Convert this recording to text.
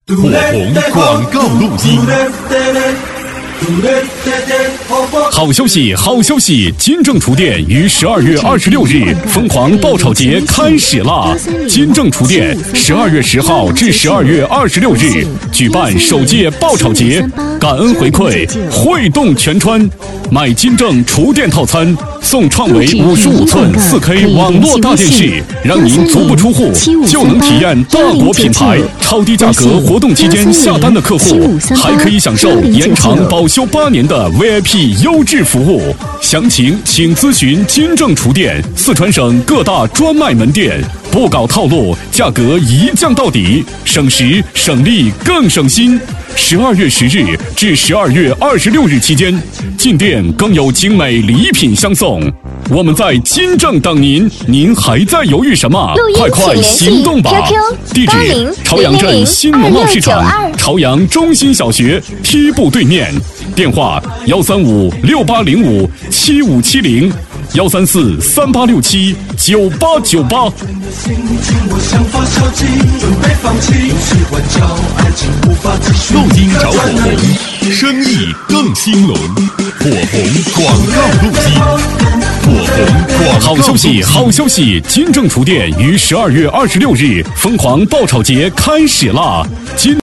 火红广告录音。好消息，好消息！金正厨店于12月26日疯狂爆炒节开始啦！金正厨店12月10号至12月26日举办首届爆炒节，感恩回馈，汇动全川。买金正厨店套餐送创维55寸4K 网络大电视，让您足不出户就能体验大国品牌。超低价格活动期间下单的客户还可以享受延长保修8年的 VIP 优质服务。详情请咨询金正厨店四川省各大专卖门店，不搞套路，价格一降到底，省时省力更省心。12月10日至12月26日期间，进店更有精美礼品相送。我们在金正等您，您还在犹豫什么？快快行动吧！地址：朝阳镇新农贸市场朝阳中心小学梯步对面。电话：135-6805-7570，134-3867-9898。 肉金找火红，生意更兴隆。火红广告录音。火红广告。 好消息，好消息！金正厨店于12月26日疯狂爆炒节开始啦！